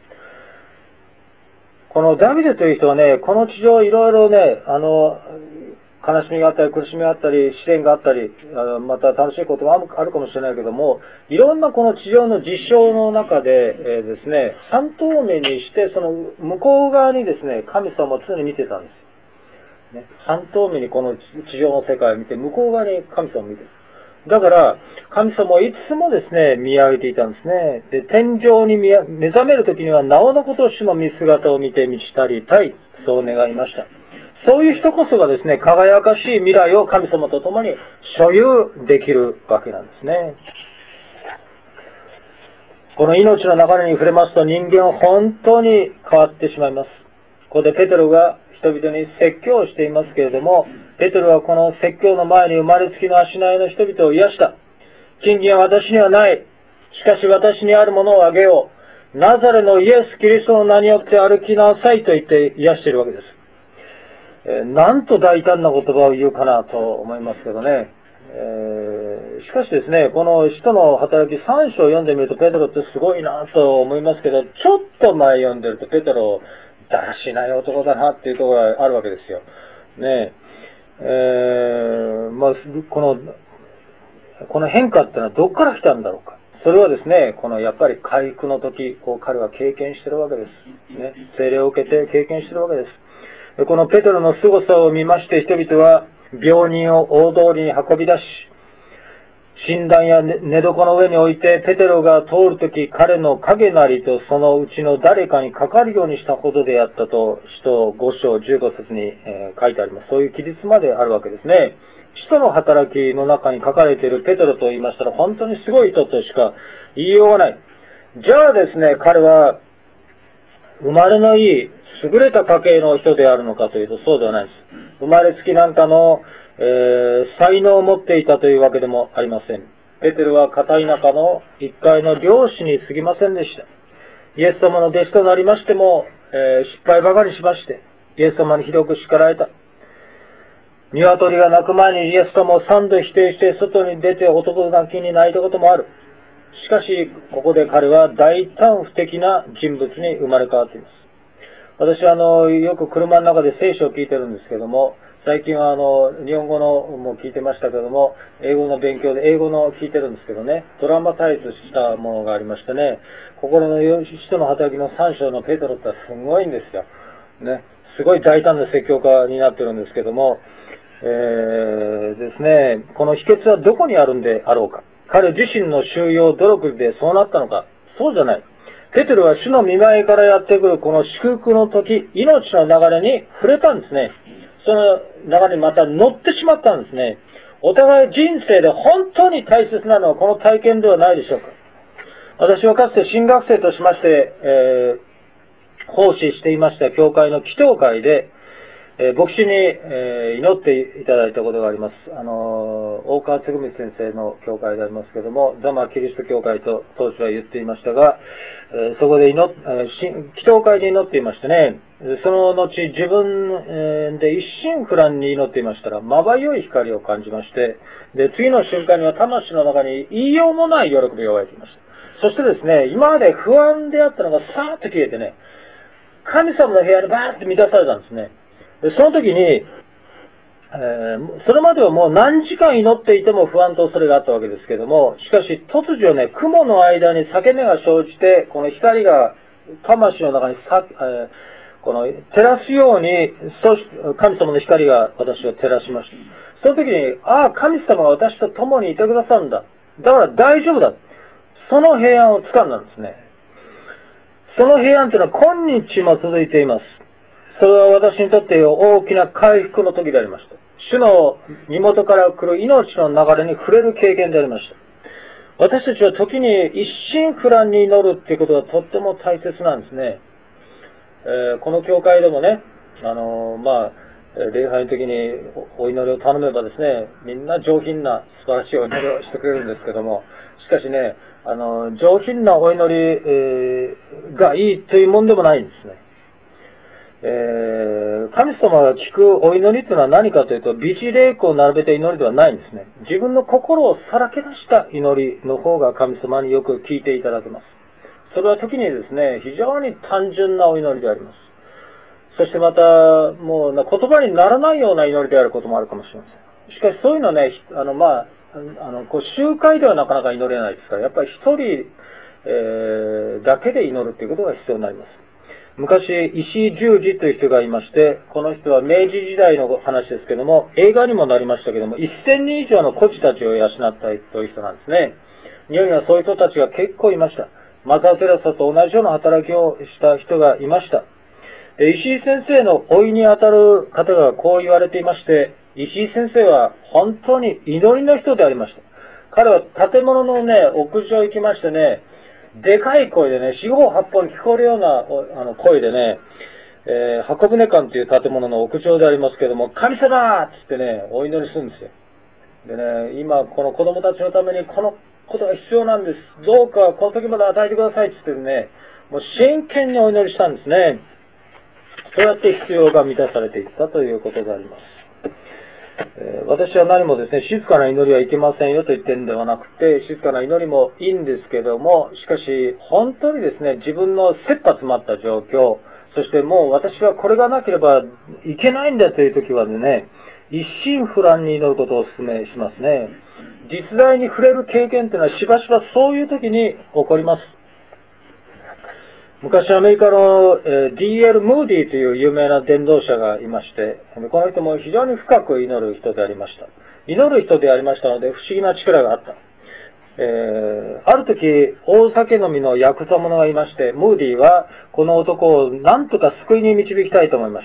このダビデという人はね、この地上いろいろね、あの、悲しみがあったり苦しみがあったり試練があったりまた楽しいことがあるかもしれないけども、いろんなこの地上の事象の中で、えー、ですね三等目にしてその向こう側にですね神様を常に見てたんです、ね、三等目にこの地上の世界を見て向こう側に神様を見てる。だから神様をいつもですね見上げていたんですね。で天上に目覚めるときにはなおのこと主の見姿を見て満ち足りたい、そう願いました。そういう人こそがですね、輝かしい未来を神様と共に所有できるわけなんですね。この命の流れに触れますと人間は本当に変わってしまいます。ここでペテロが人々に説教をしていますけれども、ペテロはこの説教の前に生まれつきの足苗の人々を癒した。金銀は私にはない。しかし私にあるものをあげよう。ナザレのイエス・キリストの名によって歩きなさいと言って癒しているわけです。 えー、なんと大胆な言葉を言うかなと思いますけどね。えー、しかしですね、この使徒の働きさん章を読んでみるとペテロってすごいなと思いますけど、ちょっと前読んでるとペテロだらしない男だなっていうところがあるわけですよ。ねえ、えー、まあ、この、この変化ってのはどこから来たんだろうか。それはですね、このやっぱり回復の時を彼は経験してるわけです。ね、聖霊を受けて経験してるわけです。このペテロの凄さを見まして人々は病人を大通りに運び出し、診断や寝床の上に置いてペテロが通るとき彼の影なりとそのうちの誰かにかかるようにしたほどであったと使徒ご章じゅうご節に、えー、書いてあります。そういう記述まであるわけですね。使徒の働きの中に書かれているペテロと言いましたら本当にすごい人としか言いようがない。じゃあですね、彼は生まれのいい優れた家系の人であるのかというとそうではないです。生まれつきなんかの、えー、才能を持っていたというわけでもありません。ペテロは片田舎の一階の漁師に過ぎませんでした。イエス様の弟子となりましても、えー、失敗ばかりしまして、イエス様にひどく叱られた。鶏が鳴く前にイエス様を三度否定して外に出て男泣きに泣いたこともある。しかし、ここで彼は大胆不敵な人物に生まれ変わっています。私はあの、よく車の中で聖書を聞いてるんですけども、最近はあの、日本語のも聞いてましたけども、英語の勉強で英語の聞いてるんですけどね、ドラマタイズしたものがありましてね、心の使徒の働きのさん章のペテロってすごいんですよ。ね、すごい大胆な説教家になってるんですけども、えー、ですね、この秘訣はどこにあるんであろうか。彼自身の修養努力でそうなったのか。そうじゃない。ペテロは主の見舞いからやってくるこの祝福の時、命の流れに触れたんですね。その流れにまた乗ってしまったんですね。お互い人生で本当に大切なのはこの体験ではないでしょうか。私はかつて新学生としまして、えー、奉仕していました教会の祈祷会で、えー、牧師に、えー、祈っていただいたことがあります。あのー、大川嗣光先生の教会でありますけども、ザマキリスト教会と当初は言っていましたが、えー、そこで祈っ、えー、祈祷会で祈っていましてね、その後自分で一心不乱に祈っていましたら、まばゆい光を感じまして、で、次の瞬間には魂の中に言いようもない喜びが湧いていました。そしてですね、今まで不安であったのがさーっと消えてね、神様の部屋にバーって満たされたんですね。で、その時に、えー、それまではもう何時間祈っていても不安と恐れがあったわけですけども、しかし突如ね、雲の間に裂け目が生じて、この光が魂の中にさ、えー、この照らすように、そ神様の光が私を照らしました。その時に、ああ、神様が私と共にいてくださるんだ。だから大丈夫だ。その平安を掴んだんですね。その平安というのは今日も続いています。それは私にとって大きな回復の時でありました。主の身元から来る命の流れに触れる経験でありました。私たちは時に一心不乱に祈るっていうことがとっても大切なんですね。えー、この教会でもね、あのー、まあ、礼拝の時にお祈りを頼めばですね、みんな上品な素晴らしいお祈りをしてくれるんですけども、しかしね、あのー、上品なお祈り、えー、がいいというもんでもないんですね。えー、神様が聞くお祈りというのは何かというと、美辞麗句を並べた祈りではないんですね。自分の心をさらけ出した祈りの方が神様によく聞いていただけます。それは時にですね、非常に単純なお祈りであります。そしてまた、もう言葉にならないような祈りであることもあるかもしれません。しかしそういうのはね、あの、まあ、あの、こう集会ではなかなか祈れないですから、やっぱり一人、えー、だけで祈るということが必要になります。昔、石井十二という人がいまして、この人は明治時代の話ですけども、映画にもなりましたけども、せんにん以上の孤児たちを養ったという人なんですね。日本にはそういう人たちが結構いました。マザー・テレサと同じような働きをした人がいました。石井先生の甥にあたる方がこう言われていまして、石井先生は本当に祈りの人でありました。彼は建物のね、屋上行きましてね、でかい声でね、四方八方に聞こえるようなあの声でね、えー、箱舟館という建物の屋上でありますけども、神様っつってね、お祈りするんですよ。でね、今この子供たちのためにこのことが必要なんです。どうかこの時まで与えてくださいっつってね、もう真剣にお祈りしたんですね。 そうやって必要が満たされていったということであります。えー、私は何もですね、静かな祈りはいけませんよと言ってるんではなくて、静かな祈りもいいんですけども、しかし、本当にですね、自分の切羽詰まった状況、そしてもう私はこれがなければいけないんだという時はね、一心不乱に祈ることをお勧めしますね。実在に触れる経験というのはしばしばそういう時に起こります。昔アメリカの ディーエル ムーディーという有名な伝道者がいまして、この人も非常に深く祈る人でありました。祈る人でありましたので不思議な力があった。えー、ある時、大酒飲みのヤクザ者がいまして、ムーディーはこの男を何とか救いに導きたいと思いました。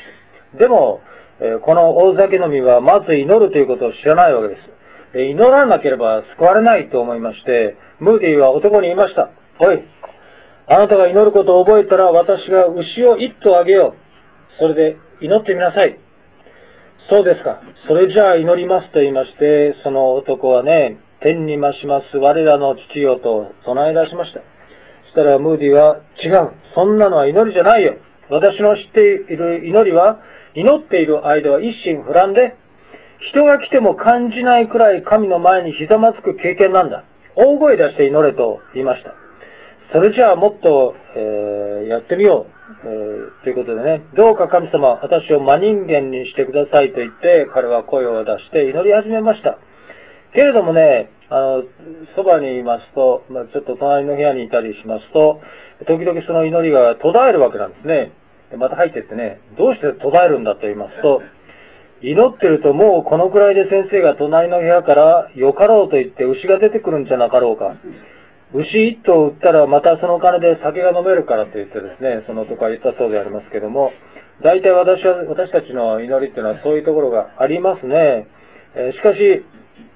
でも、えー、この大酒飲みはまず祈るということを知らないわけです。えー、祈らなければ救われないと思いまして、ムーディーは男に言いました。おい、あなたが祈ることを覚えたら私が牛を一頭あげよう。それで祈ってみなさい。そうですか。それじゃあ祈りますと言いまして、その男はね、天に増します我らの父よと唱え出しました。そしたらムーディは、違う。そんなのは祈りじゃないよ。私の知っている祈りは、祈っている間は一心不乱で、人が来ても感じないくらい神の前にひざまつく経験なんだ。大声出して祈れと言いました。それじゃあもっと、えー、やってみよう、えー、ということでね、どうか神様、私を真人間にしてくださいと言って、彼は声を出して祈り始めました。けれどもね、あの、そばにいますと、まあ、ちょっと隣の部屋にいたりしますと、時々その祈りが途絶えるわけなんですね。でまた入ってってね、どうして途絶えるんだと言いますと、祈ってるともうこのくらいで先生が隣の部屋からよかろうと言って牛が出てくるんじゃなかろうか。牛一頭売ったらまたその金で酒が飲めるからと言ってですね、その男は言ったそうでありますけども、大体私は、私たちの祈りっていうのはそういうところがありますね。えー、しかし、え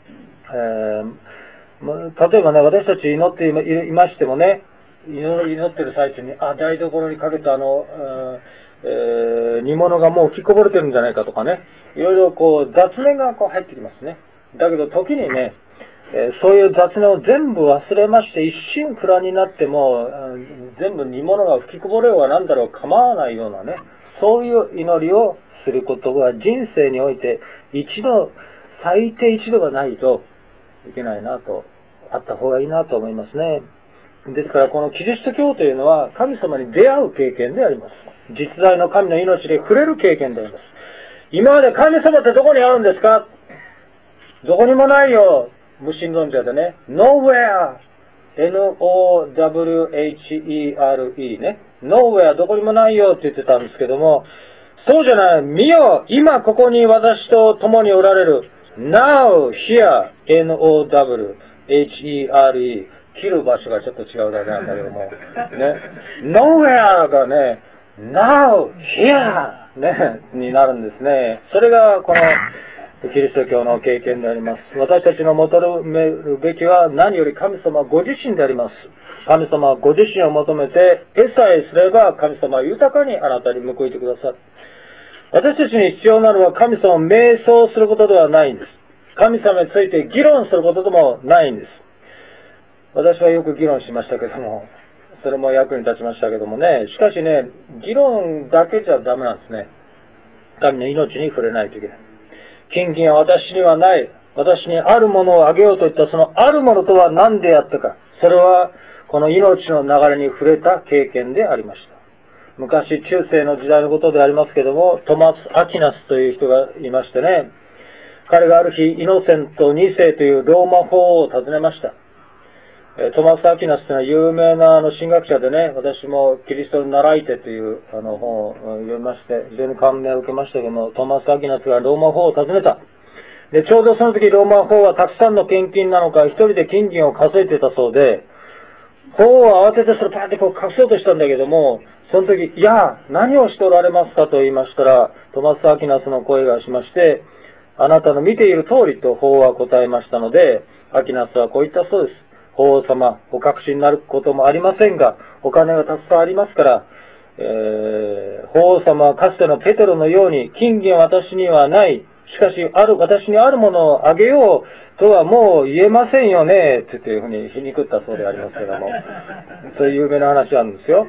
ー、例えばね、私たち祈っていましてもね、祈ってる最中に、あ、台所にかけたあの、えー、煮物がもう吹きこぼれてるんじゃないかとかね、いろいろこう雑念がこう入ってきますね。だけど時にね、えー、そういう雑念を全部忘れまして一心不乱になっても、全部煮物が吹きこぼれようがなんだろう構わないようなね、そういう祈りをすることが人生において一度、最低一度がないといけないなと、あった方がいいなと思いますね。ですからこのキリスト教というのは神様に出会う経験であります。実在の神の命で触れる経験であります。今まで神様ってどこにあるんですか？どこにもないよ。無神論者でね。nowhere。エヌオーダブリューエイチイーアールイー ね。nowhere どこにもないよって言ってたんですけども、そうじゃない。見よ、今ここに私と共におられる。now, here, エヌオーダブリューエイチイーアールイー。切る場所がちょっと違うだけなんだけども。ね。nowhere がね、now, here ね、になるんですね。それがこのキリスト教の経験であります。私たちの求めるべきは何より神様ご自身であります。神様ご自身を求めて得さえすれば神様は豊かにあなたに報いてくださる。私たちに必要なのは神様を瞑想することではないんです。神様について議論することでもないんです。私はよく議論しましたけども、それも役に立ちましたけどもね、しかしね、議論だけじゃダメなんですね。神の命に触れないといけない。金銀は私にはない。私にあるものをあげようといったそのあるものとは何であったか。それはこの命の流れに触れた経験でありました。昔中世の時代のことでありますけども、トマス・アキナスという人がいましてね、彼がある日イノセントに世というローマ法を訪ねました。トマス・アキナスというのは有名なあの神学者でね、私もキリストに習いてというあの本を読みまして、非常に感銘を受けましたけども、トマス・アキナスがローマ法を訪ねた。で、ちょうどその時ローマ法はたくさんの献金なのか、一人で金銀を数えてたそうで、法を慌ててそれパーってこう隠そうとしたんだけども、その時、いや、何をしておられますかと言いましたら、トマス・アキナスの声がしまして、あなたの見ている通りと法は答えましたので、アキナスはこう言ったそうです。法王様、お隠しになることもありませんが、お金がたくさんありますから、えー、法王様はかつてのペテロのように、金銀は私にはない、しかし、ある、私にあるものをあげようとはもう言えませんよね、っていうふうに皮肉ったそうでありますけども、そういう有名な話なんですよ。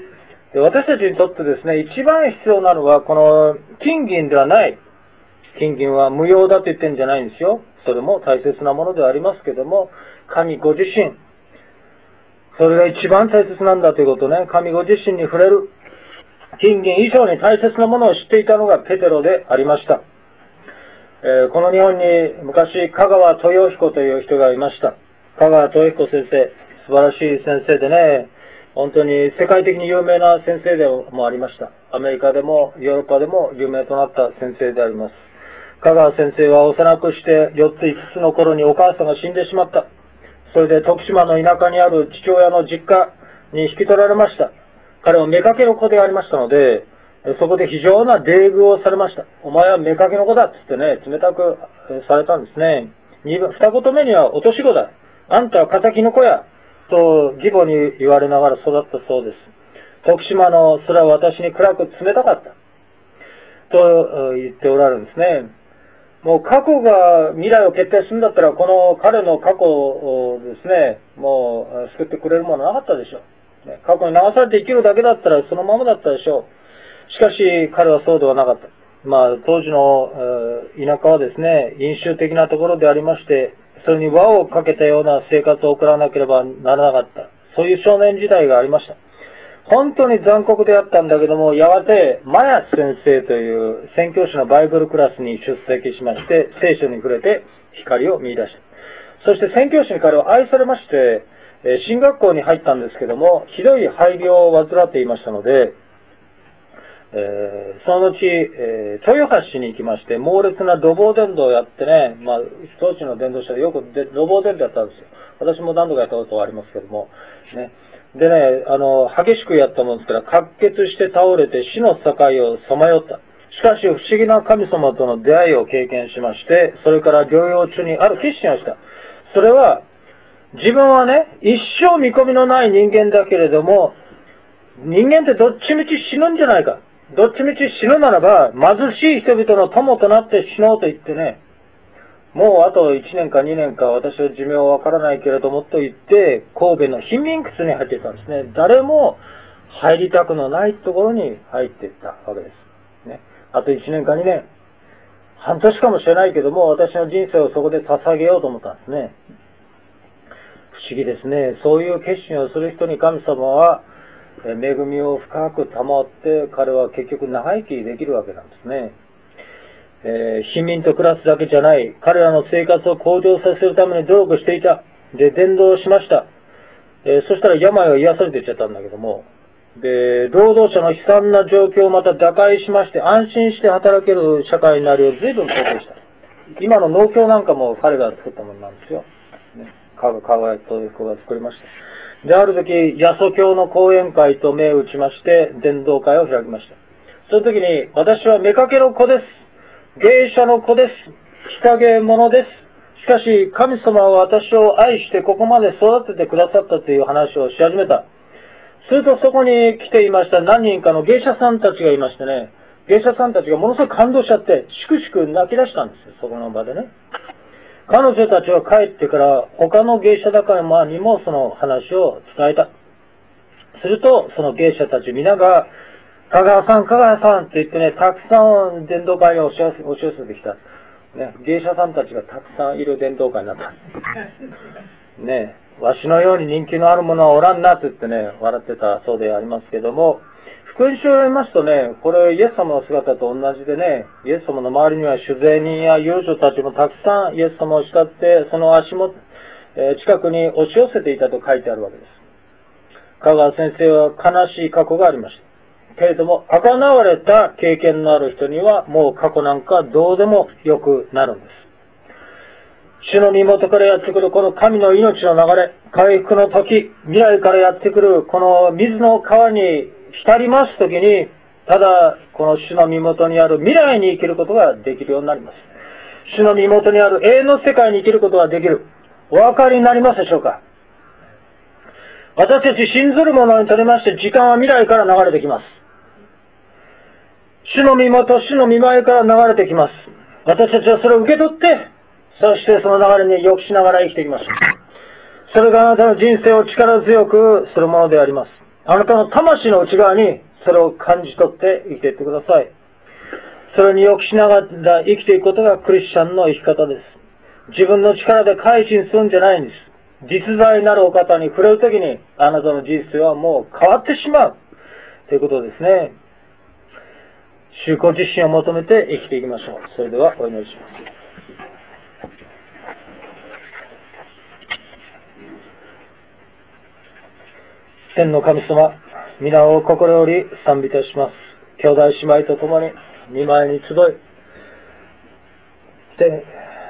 で、私たちにとってですね、一番必要なのは、この金銀ではない。金銀は無用だと言ってるんじゃないんですよ。それも大切なものではありますけども、神ご自身、それが一番大切なんだということね、神ご自身に触れる。金銀以上に大切なものを知っていたのがペテロでありました。えー、この日本に昔、香川豊彦という人がいました。香川豊彦先生、素晴らしい先生でね、本当に世界的に有名な先生でもありました。アメリカでもヨーロッパでも有名となった先生であります。香川先生は幼くしてよっついつつの頃にお母さんが死んでしまった。それで徳島の田舎にある父親の実家に引き取られました。彼は妾の子でありましたので、そこで非常な冷遇をされました。お前は妾の子だっつってね、冷たくされたんですね。二言目には落とし子だ。あんたは仇の子や。と義母に言われながら育ったそうです。徳島の空は私に暗く冷たかった。と言っておられるんですね。もう過去が未来を決定するんだったら、この彼の過去をですね、もう救ってくれるものなかったでしょう。過去に流されて生きるだけだったらそのままだったでしょう。しかし彼はそうではなかった。まあ当時の田舎はですね、飲酒的なところでありまして、それに輪をかけたような生活を送らなければならなかった。そういう少年時代がありました。本当に残酷であったんだけども、やがてマヤ先生という宣教師のバイブルクラスに出席しまして、聖書に触れて光を見出した。そして宣教師に彼は愛されまして、進学校に入ったんですけども、ひどい肺病を患っていましたので、えー、その後、えー、豊橋に行きまして、猛烈な土防伝道をやってね、まあ、当時の伝道者でよく土防伝道やったんですよ。私も何度かやったことはありますけども、ね。でね、あの、激しくやったもんですから、滑血して倒れて死の境をさまよった。しかし、不思議な神様との出会いを経験しまして、それから療養中にある決心をした。それは、自分はね、一生見込みのない人間だけれども、人間ってどっちみち死ぬんじゃないか。どっちみち死ぬならば、貧しい人々の友となって死のうと言ってね、もうあといちねんかにねんか私は寿命はわからないけれどもと言って、神戸の貧民窟に入っていたんですね。誰も入りたくのないところに入っていったわけです。ね、あといちねんかにねん、半年かもしれないけども、私の人生をそこで捧げようと思ったんですね。不思議ですね。そういう決心をする人に神様は、恵みを深く保って、彼は結局長生きできるわけなんですね。えー、貧民と暮らすだけじゃない、彼らの生活を向上させるために努力していた。で、伝道しました。えー、そしたら病は癒されていっちゃったんだけども、で、労働者の悲惨な状況をまた打開しまして、安心して働ける社会になるよう随分貢献した。今の農協なんかも彼が作ったものなんですよ。ね、川谷という子が作りました。で、ある時、八十教の講演会と銘打ちまして、伝道会を開きました。その時に、私は妾の子です。芸者の子です。日陰者です。しかし、神様は私を愛してここまで育ててくださったという話をし始めた。するとそこに来ていました何人かの芸者さんたちがいましてね、芸者さんたちがものすごく感動しちゃって、しくしく泣き出したんですよ、そこの場でね。彼女たちは帰ってから他の芸者仲間にもその話を伝えた。するとその芸者たち皆が香川さん香川さんって言ってね、たくさん伝道会に押し寄せてきた、ね、芸者さんたちがたくさんいる伝道会になったねえ、わしのように人気のある者はおらんなって言ってね、笑ってたそうでありますけども、福音書を読みますとね、これイエス様の姿と同じでね、イエス様の周りには酒税人や遊女たちもたくさんイエス様を慕って、その足元、えー、近くに押し寄せていたと書いてあるわけです。香川先生は悲しい過去がありました。けれども、贖われた経験のある人にはもう過去なんかどうでもよくなるんです。主の身元からやってくるこの神の命の流れ、回復の時、未来からやってくるこの水の川に浸りますときに、ただこの主の身元にある未来に生きることができるようになります。主の身元にある永遠の世界に生きることができる。お分かりになりますでしょうか。私たち信ずる者にとりまして時間は未来から流れてきます。主の身元、主の見前から流れてきます。私たちはそれを受け取って、そしてその流れに良くしながら生きていきましょう。それがあなたの人生を力強くするものであります。 あなたの魂の内側にそれを感じ取って生きていってください。それに予期しながら生きていくことがクリスチャンの生き方です。自分の力で改心するんじゃないんです。実在なるお方に触れるときに、あなたの人生はもう変わってしまうということですね。主ご自身を求めて生きていきましょう。それではお祈りします。天の神様、皆を心より賛美いたします。兄弟姉妹と共に御前に集い、で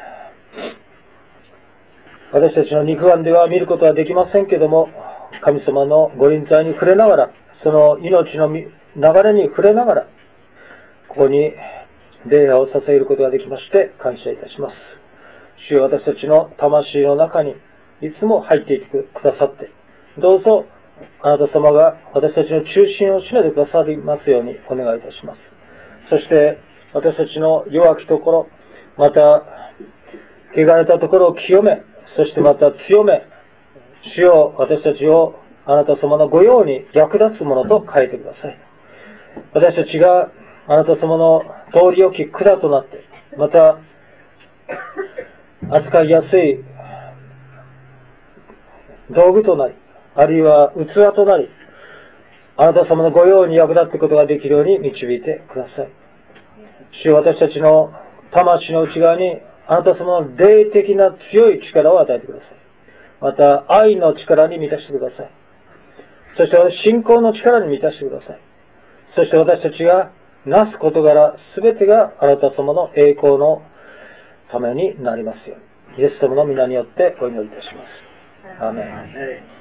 私たちの肉眼では見ることはできませんけども、神様のご臨在に触れながら、その命の流れに触れながら、ここに礼拝を捧げることができまして感謝いたします。主よ、私たちの魂の中にいつも入っていてくださって、どうぞあなた様が私たちの中心を占めてくださりますようにお願いいたします。そして私たちの弱きところ、また汚れたところを清め、そしてまた強め、主よ、私たちをあなた様のご用に役立つものと変えてください。私たちがあなた様の通り置き管となって、また扱いやすい道具となり、あるいは器となり、あなた様のご用に役立つことができるように導いてください。主よ、私たちの魂の内側にあなた様の霊的な強い力を与えてください。また愛の力に満たしてください。そして信仰の力に満たしてください。そして私たちがなす事柄すべてがあなた様の栄光のためになりますように、イエス様の皆によってお祈りいたします。アーメン。